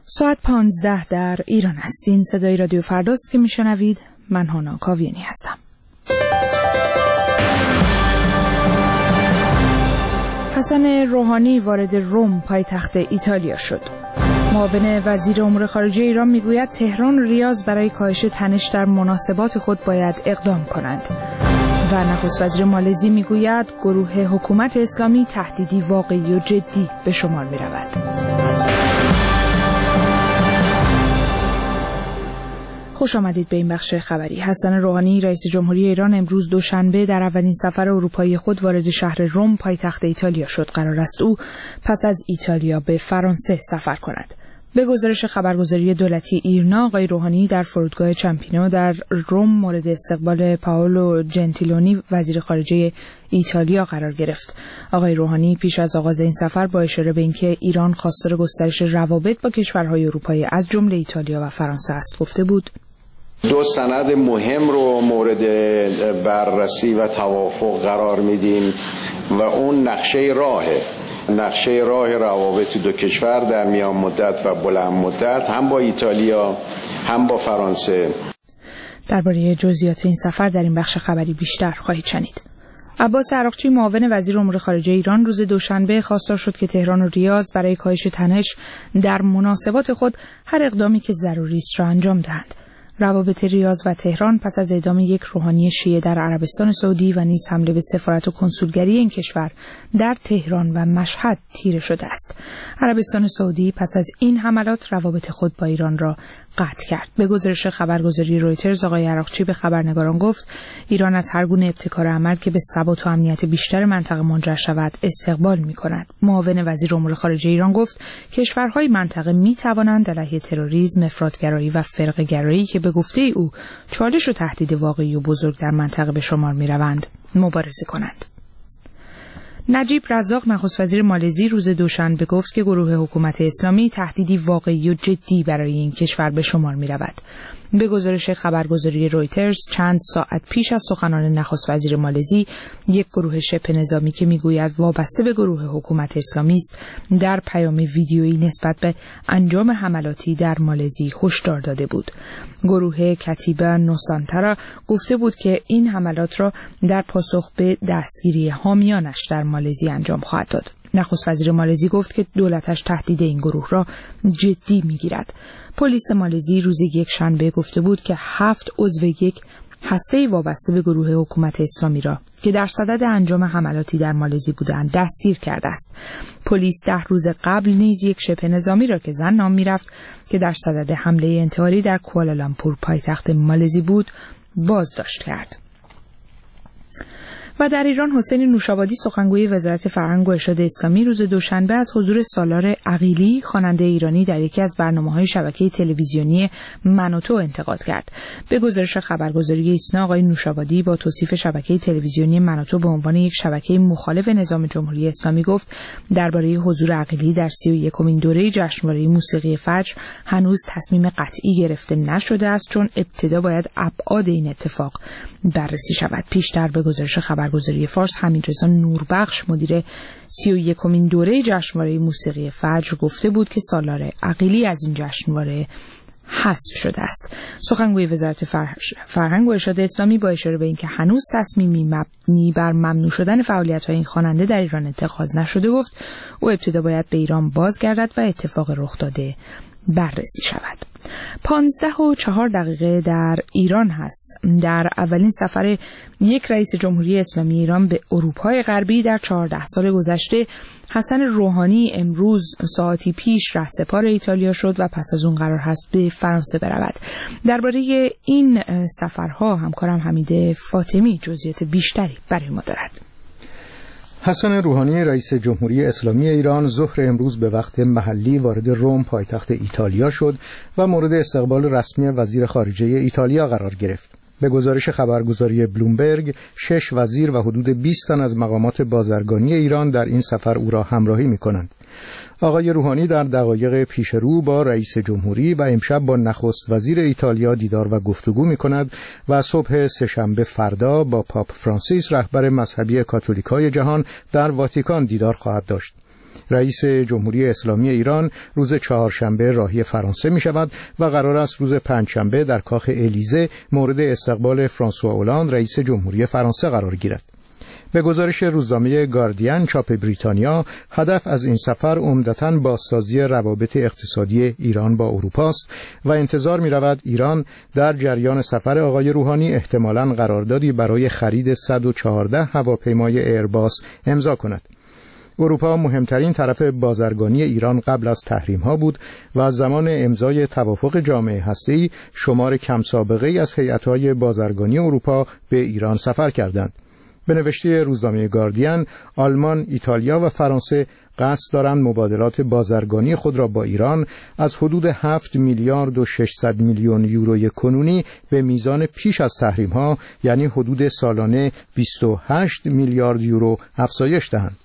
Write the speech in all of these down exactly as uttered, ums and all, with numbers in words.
ساعت پانزده در ایران است. این صدای رادیو فرداست که میشنوید. من هانا کاویانی هستم. حسن روحانی وارد روم پایتخت ایتالیا شد. معاون وزیر امور خارجه ایران میگوید تهران و ریاض برای کاهش تنش در مناسبات خود باید اقدام کنند. و نخست وزیر مالزی میگوید گروه حکومت اسلامی تهدیدی واقعی و جدی به شمار میرود. خوش آمدید به این بخش خبری. حسن روحانی رئیس جمهوری ایران امروز دوشنبه در اولین سفر اروپایی خود وارد شهر روم پایتخت ایتالیا شد. قرار است او پس از ایتالیا به فرانسه سفر کند. به گزارش خبرگزاری دولتی ایرنا، آقای روحانی در فرودگاه چمپینو در روم مورد استقبال پائولو جنتیلونی وزیر خارجه ایتالیا قرار گرفت. آقای روحانی پیش از آغاز این سفر با اشاره به اینکه ایران خواستار گسترش روابط با کشورهای اروپایی از جمله ایتالیا و فرانسه است گفته بود: دو سند مهم رو مورد بررسی و توافق قرار میدیم و اون نقشه راهه نقشه راه روابط دو کشور در میان مدت و بلند مدت، هم با ایتالیا هم با فرانسه. درباره جزئیات این سفر در این بخش خبری بیشتر خواهید شنید. عباس عراقچی معاون وزیر امور خارجه ایران روز دوشنبه خواستار شد که تهران و ریاض برای کاهش تنش در مناسبات خود هر اقدامی که ضروری است را انجام دهند. روابط ریاض و تهران پس از اعدام یک روحانی شیعه در عربستان سعودی و نیز حمله به سفارت و کنسولگری این کشور در تهران و مشهد تیره شده است. عربستان سعودی پس از این حملات روابط خود با ایران را قطع کرد. به گزارش خبرگزاری رویترز، آقای عراقچی به خبرنگاران گفت ایران از هر گونه ابتکار عمل که به ثبات و امنیت بیشتر منطقه منجر شود استقبال می‌کند. معاون وزیر امور خارجه ایران گفت کشورهای منطقه می‌توانند علیه تروریسم، افراط‌گرایی و فرقه‌گرایی که به گفته او چالش و تهدید واقعی و بزرگ در منطقه به شمار می‌روند مبارزه کنند. نجیب رزاق نخست وزیر مالزی روز دوشنبه گفت که گروه حکومت اسلامی تهدیدی واقعی و جدی برای این کشور به شمار می رود. به گزارش خبرگزاری رویترز، چند ساعت پیش از سخنان نخست وزیر مالزی، یک گروه شبه نظامی که میگوید وابسته به گروه حکومت اسلامی است در پیام ویدیویی نسبت به انجام حملاتی در مالزی هشدار داده بود. گروه کتیبه نوسانتارا گفته بود که این حملات را در پاسخ به دستگیری حامیانش در مالزی انجام خواهد داد. نخست وزیر مالزی گفت که دولتش تهدید این گروه را جدی میگیرد. پلیس مالزی روز یک شنبه گفته بود که هفت عضو یک هسته وابسته به گروه حکومت اسلامی را که در صدد انجام حملاتی در مالزی بودند دستگیر کرده است. پلیس ده روز قبل نیز یک شبه نظامی را که زن نام میرفت که در صدد حمله انتحاری در کوالالامپور پایتخت مالزی بود بازداشت کرد. و در ایران حسین نوشابادی سخنگوی وزارت فرهنگ و ارشاد اسلامی روز دوشنبه از حضور سالار عقیلی خواننده ایرانی در یکی از برنامه‌های شبکه تلویزیونی من و تو انتقاد کرد. به گزارش خبرگزاری ایسنا، آقای نوشابادی با توصیف شبکه تلویزیونی من و تو به عنوان یک شبکه مخالف نظام جمهوری اسلامی گفت درباره حضور عقیلی در سی و یکمین دوره جشنواره موسیقی فجر هنوز تصمیم قطعی گرفته نشده است، چون ابتدا باید ابعاد این اتفاق بررسی شود. پیشتر به گزارش خبرگزاری فارس، حمیدرضا نوربخش مدیر سی و یکمین دوره جشنواره موسیقی فجر گفته بود که سالار عقیلی از این جشنواره حذف شده است. سخنگوی وزارت فرهنگ و ارشاد اسلامی با اشاره به اینکه هنوز تصمیمی مبنی بر ممنوع شدن فعالیت‌های این خواننده در ایران اتخاذ نشده گفت او ابتدا باید به ایران بازگردد و اتفاق رخ داده بررسی شود. پانزده و چهار دقیقه در ایران هست. در اولین سفر یک رئیس جمهوری اسلامی ایران به اروپای غربی در چهارده سال گذشته، حسن روحانی امروز ساعتی پیش رهسپار ایتالیا شد و پس از اون قرار هست به فرانسه برود. درباره این سفرها همکارم حمید فاطمی جزئیات بیشتری برای ما دارد. حسن روحانی رئیس جمهوری اسلامی ایران ظهر امروز به وقت محلی وارد روم پایتخت ایتالیا شد و مورد استقبال رسمی وزیر خارجه ایتالیا قرار گرفت. به گزارش خبرگزاری بلومبرگ، شش وزیر و حدود بیست تن از مقامات بازرگانی ایران در این سفر او را همراهی می‌کنند. آقای روحانی در دقایق پیش رو با رئیس جمهوری و امشب با نخست وزیر ایتالیا دیدار و گفتگو می‌کند و صبح سه‌شنبه فردا با پاپ فرانسیس رهبر مذهبی کاتولیکای جهان در واتیکان دیدار خواهد داشت. رئیس جمهوری اسلامی ایران روز چهارشنبه راهی فرانسه می شود و قرار است روز پنجشنبه در کاخ الیزه مورد استقبال فرانسوا اولاند رئیس جمهوری فرانسه قرار گیرد. به گزارش روزنامه گاردین چاپ بریتانیا، هدف از این سفر عمدتاً بازسازی روابط اقتصادی ایران با اروپا است و انتظار می‌رود ایران در جریان سفر آقای روحانی احتمالاً قراردادی برای خرید صد و چهارده هواپیمای ایرباس امضا کند. اروپا مهمترین طرف بازرگانی ایران قبل از تحریم‌ها بود و از زمان امضای توافق جامعه هسته‌ای شمار کم سابقه‌ای از هیئت‌های بازرگانی اروپا به ایران سفر کردند. به نوشته روزنامه گاردین، آلمان، ایتالیا و فرانسه قصد دارند مبادلات بازرگانی خود را با ایران از حدود هفت میلیارد و ششصد میلیون یوروی کنونی به میزان پیش از تحریم‌ها، یعنی حدود سالانه بیست و هشت میلیارد یورو افزایش دهند.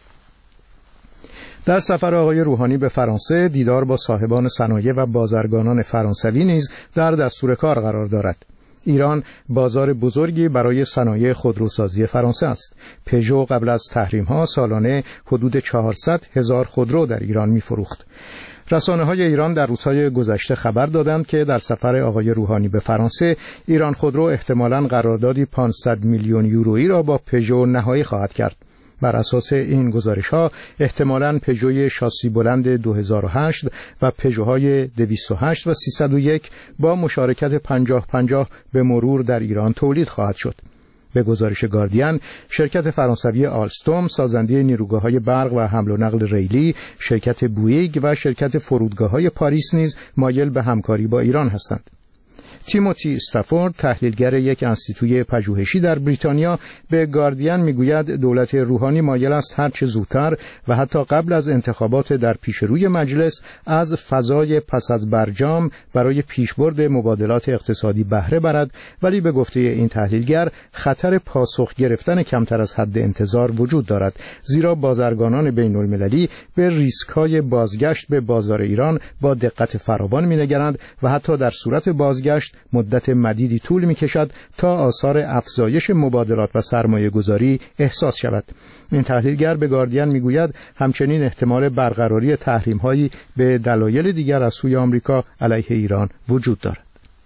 در سفر آقای روحانی به فرانسه، دیدار با صاحبان صنایع و بازرگانان فرانسوی نیز در دستور کار قرار دارد. ایران بازار بزرگی برای صنایع خودروسازی فرانسه است. پژو قبل از تحریم‌ها سالانه حدود چهارصد هزار خودرو در ایران می‌فروخت. رسانه‌های ایران در روزهای گذشته خبر دادند که در سفر آقای روحانی به فرانسه، ایران خودرو احتمالاً قراردادی پانصد میلیون یورویی را با پژو نهایی خواهد کرد. بر اساس این گزارش‌ها احتمالاً پژوی شاسی بلند دو هزار و هشت و پژوهای دویست و هشت و سیصد و یک با مشارکت پنجاه پنجاه به مرور در ایران تولید خواهد شد. به گزارش گاردین، شرکت فرانسوی آلستوم، سازنده نیروگاه‌های برق و حمل و نقل ریلی، شرکت بوئیگ و شرکت فرودگاه‌های پاریس نیز مایل به همکاری با ایران هستند. تیموتی استافورد، تحلیلگر یک انستیتوی پژوهشی در بریتانیا، به گاردین میگوید دولت روحانی مایل است هر چه زودتر و حتی قبل از انتخابات در پیش روی مجلس از فضای پس از برجام برای پیشبرد مبادلات اقتصادی بهره برد، ولی به گفته این تحلیلگر خطر پاسخ گرفتن کمتر از حد انتظار وجود دارد، زیرا بازرگانان بین المللی به ریسک‌های بازگشت به بازار ایران با دقت فراوان می‌نگرند و حتی در صورت بازگشت مدت مدیدی طول می‌کشد تا آثار افزایش مبادلات و سرمایه گذاری احساس شود. این تحلیلگر به گاردین میگوید همچنین احتمال برقراری تحریم‌هایی به دلایل دیگر از سوی آمریکا علیه ایران وجود دارد.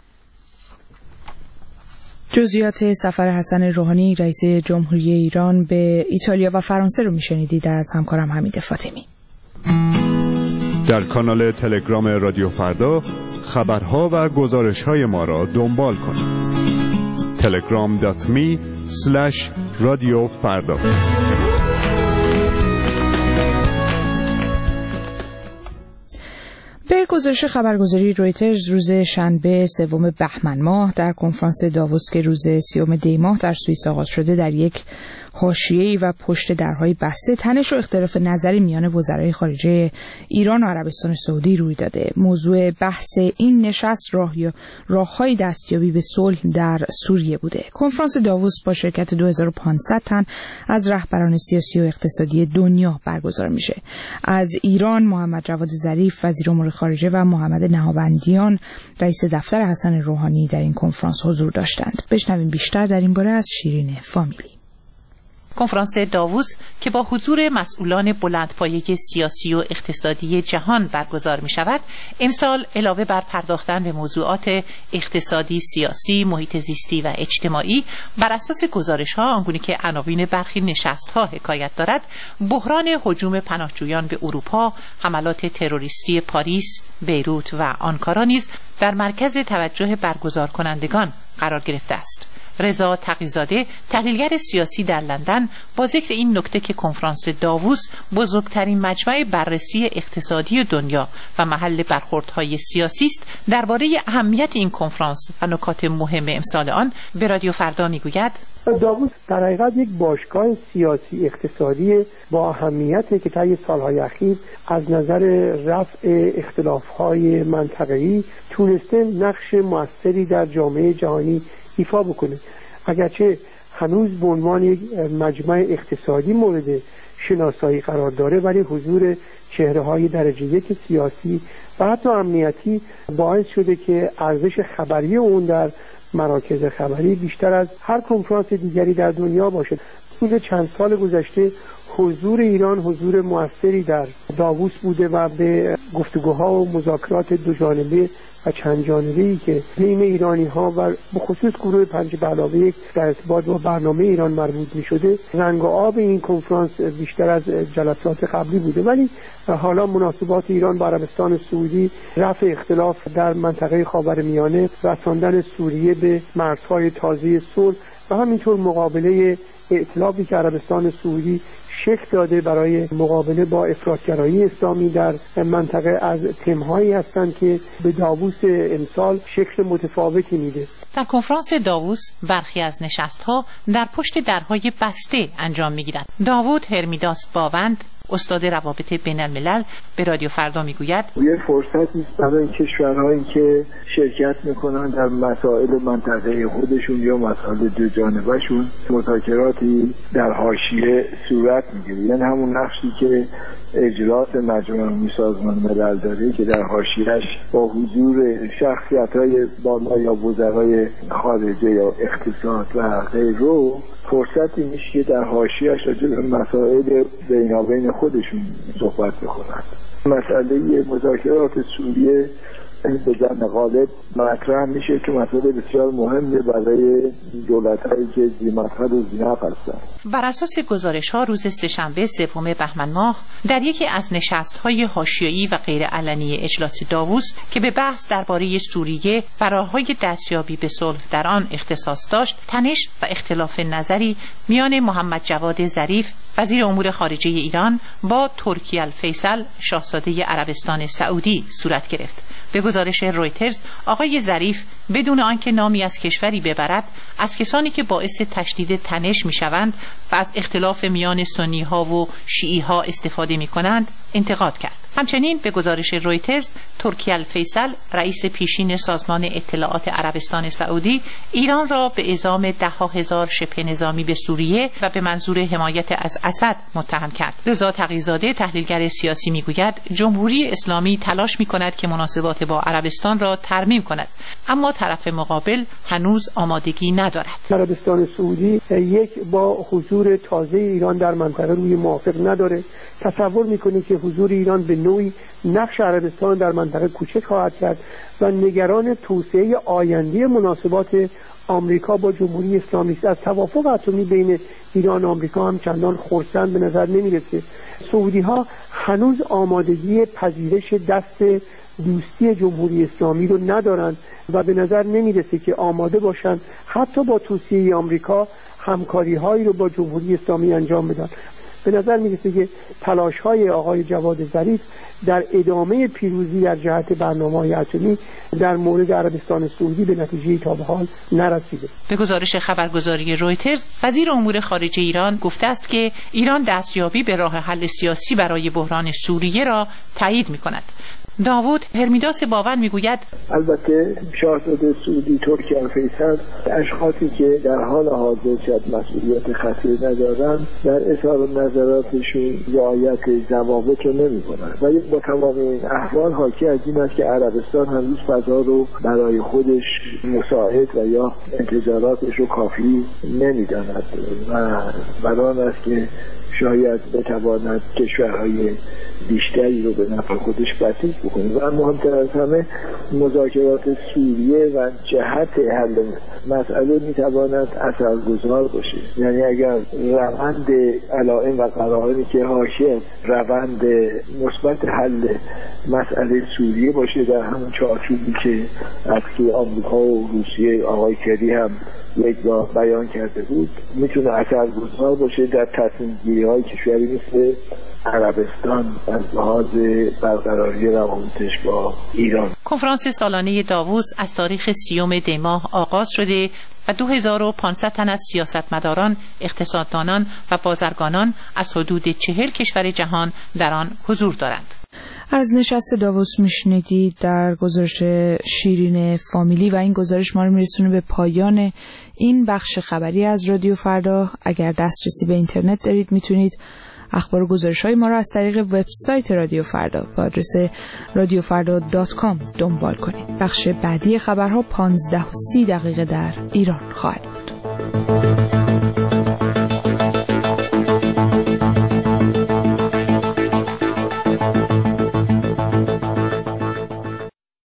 جزئیات سفر حسن روحانی رئیس جمهوری ایران به ایتالیا و فرانسه رو میشنیدید از همکارم حمید فاطمی. در کانال تلگرام رادیو فردا خبرها و گزارش‌های ما را دنبال کنید. تلگرام دات می اسلش رادیو فردا. به گزارش خبرگزاری رویترز روز شنبه سوم بهمن ماه در کنفرانس داووس که روز سیوم دی ماه در سوئیس آغاز شده، در یک حاشیه‌ای و پشت درهای بسته تنش و اختلاف نظری میان وزرای خارجه ایران و عربستان سعودی روی داده. موضوع بحث این نشست راه یا راه‌های دستیابی به صلح در سوریه بوده. کنفرانس داووس با شرکت دو هزار و پانصد تن از رهبران سیاسی و اقتصادی دنیا برگزار میشه. از ایران محمد جواد ظریف وزیر امور خارجه و محمد نهاوندیان رئیس دفتر حسن روحانی در این کنفرانس حضور داشتند. بشنویم بیشتر در این باره از شیرین فامیلی. کنفرانس داووس که با حضور مسئولان بلندپایه سیاسی و اقتصادی جهان برگزار می شود، امسال علاوه بر پرداختن به موضوعات اقتصادی، سیاسی، محیط زیستی و اجتماعی، بر اساس گزارش ها آنگونه که عناوین برخی نشست ها حکایت دارد، بحران هجوم پناهجویان به اروپا، حملات تروریستی پاریس، بیروت و آنکارا نیز در مرکز توجه برگزار کنندگان قرار گرفته است. رضا تقی‌زاده، تحلیلگر سیاسی در لندن، با ذکر این نکته که کنفرانس داووس بزرگترین مجمع بررسی اقتصادی دنیا و محل برخوردهای سیاسی است، درباره اهمیت این کنفرانس و نکات مهم امسال آن به رادیو فردا میگوید: داووس در حقیقت یک باشگاه سیاسی اقتصادی با اهمیتی که طی سالهای اخیر از نظر رفع اختلاف‌های منطقه‌ای تونسته نقش موثری در جامعه جهانی ایفا بکنه. اگرچه هنوز به عنوان یک مجمع اقتصادی مورد شناسایی قرار داره، ولی حضور چهره‌های درجه یک سیاسی و حتی امنیتی باعث شده که ارزش خبری اون در مراکز خبری بیشتر از هر کنفرانس دیگری در دنیا باشه. طول چند سال گذشته حضور ایران حضور موثری در داووس بوده و به گفتگوها و مذاکرات دو جانبه و چند جانبه‌ای که بین ایرانی‌ها و به خصوص گروه پنج به علاوه یک در ارتباط با برنامه ایران مربوط می‌شده، رنگ و آب این کنفرانس بیشتر از جلسات قبلی بوده. ولی حالا مناسبات ایران با عربستان سعودی، رفع اختلاف در منطقه خاورمیانه، رساندن سوریه به مرزهای تازه صلح و همینطور مقابله ائتلافی که عربستان سعودی شکل داده برای مقابله با افراطگرایی اسلامی در منطقه، از تم‌هایی هستند که به داووس امسال شکل متفاوتی میده. در کنفرانس داووس برخی از نشست‌ها در پشت درهای بسته انجام می‌گیرند. داوود هرمیداس باوند، استاد روابط بین الملل، به رادیو فردا میگوید یه فرصتی است برای کشورهایی که شرکت میکنن در مسائل منطقه خودشون یا مسائل دو جانبه‌شون مذاکراتی در حاشیه صورت میگیره، یعنی همون نقشی که اجلاس مجمع عمومی سازمان ملل داره که در حاشیه‌اش با حضور شخصیت‌های بالا یا وزرای خارجه یا اقتصاد و غیره فرصتی میشه که در حاشیه‌اش راجع به مسائل بینابین خودشون صحبت بکنند. مسئله مذاکرات سوریه به ظن غالب مطرح میشه که مسئله بسیار مهمه برای دولت‌هایی که ذی‌مدخل و ذی‌نفع هستند. بر اساس گزارش‌ها روز سه‌شنبه سوم بهمن ماه در یکی از نشست‌های حاشیه‌ای و غیر علنی اجلاس داووس که به بحث درباره سوریه و راه‌های دستیابی به صلح در آن اختصاص داشت، تنش و اختلاف نظری میان محمد جواد ظریف وزیر امور خارجه ایران با ترکی الفیصل شاهزاده عربستان سعودی صورت گرفت. به گزارش رویترز، آقای ظریف بدون آنکه نامی از کشوری ببرد، از کسانی که باعث تشدید تنش میشوند و از اختلاف میان سنی ها و شیعی ها استفاده می کنند انتقاد کرد. همچنین به گزارش رویترز، ترکی الفیصل رئیس پیشین سازمان اطلاعات عربستان سعودی ایران را به اعزام ده ها هزار شبه نظامی به سوریه و به منظور حمایت از اسد متهم کرد. رضا تقی‌زاده تحلیلگر سیاسی میگوید جمهوری اسلامی تلاش میکند که مناسبات با عربستان را ترمیم کند، اما طرف مقابل هنوز آمادگی ندارد. عربستان سعودی یک با حضور تازه ایران در منطقه روی موافق نداره. تصور میکنه که حضور ایران به نوعی نقش عربستان در منطقه کوچک خواهد کرد و نگران توسعه آینده مناسبات آمریکا با جمهوری اسلامی است. از توافق اتمی بین ایران و آمریکا هم چندان خرسند به نظر نمیرسه. سعودی ها هنوز آمادگی پذیرش دست دوستی جمهوری اسلامی رو ندارند و به نظر نمیرسه که آماده باشند حتی با توصیه آمریکا همکاری هایی رو با جمهوری اسلامی انجام بدن. به نظر میرسه که تلاش های آقای جواد ظریف در ادامه پیروزی در جهت برنامه‌های اتمی در مورد عربستان سعودی به نتیجه تا به حال نرسیده. به گزارش خبرگزاری رویترز، وزیر امور خارجه ایران گفته است که ایران دستیابی به راه حل سیاسی برای بحران سوریه را تایید می‌کند. داوود هرمیداس باوند میگوید البته شاهزاده سعودی ترکی الفیصل اشخاصی که در حال حاضر شاید مسئولیت خطیر ندارند در اظهار نظراتشون رعایت ضوابط رو نمی‌کنند و با تمام این احوال حاکی از این است که عربستان هنوز فضا رو برای خودش مساعد و یا انتظاراتش رو کافی نمی‌داند و برای است که شاید بتواند کشورهای بیشتری رو به نفع خودش بسیج بکنه و مهمتر از همه مذاکرات سوریه و جهت حل مسئله میتواند اثرگذار باشه. یعنی اگر روند علائم و قرائنی که حاشیه روند مثبت حل مسئله سوریه باشه در همون چارچوبی که از سوی آمریکا و روسیه آقای کری هم یک بار بیان کرده بود، میتونه اثرگذار باشه در تصمیم گیری های کشوری مثل عربستان از لحاظ برقراری روابطش با ایران. کنفرانس سالانه داووس از تاریخ سیوم دی ماه آغاز شده و دو هزار و پانصد تن از سیاستمداران، اقتصاددانان و بازرگانان از حدود چهل کشور جهان در آن حضور دارند. از نشست داووس میشنیدید در گزارش شیرین فامیلی و این گزارش ما رو میرسونه به پایان این بخش خبری از رادیو فردا. اگر دسترسی به اینترنت دارید میتونید اخبار و گزارش‌های ما را از طریق وبسایت رادیو فردا با آدرس رادیو فردا دات کام دنبال کنید. بخش بعدی خبرها پانزده و سی دقیقه در ایران خواهد